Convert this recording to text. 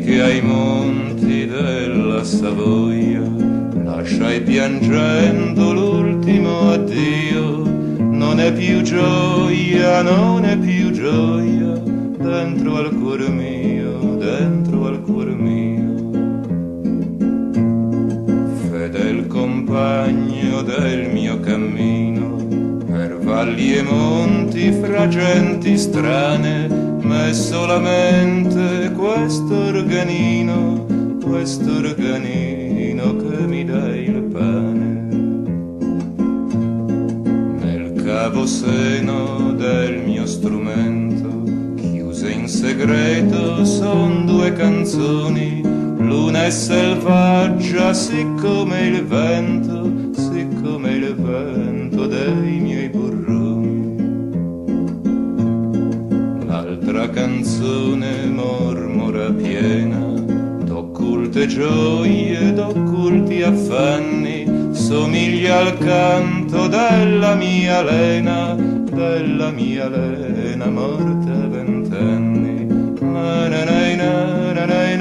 che ai monti della Savoia lasciai piangendo l'ultimo addio. Non è più gioia, non è più gioia dentro al cuore mio, dentro al cuore mio. Fedel compagno del mio cammino, per valli e monti fra genti strane, m'è solamente quest'organino che mi dà il pane. Nel cavo seno del mio strumento, chiuse in segreto, son due canzoni. L'una è selvaggia, siccome il vento dei miei burroni. L'altra canzone mormora piena d'occulte gioie, d'occulti affanni, somiglia al canto della mia Lena morta a 20 anni.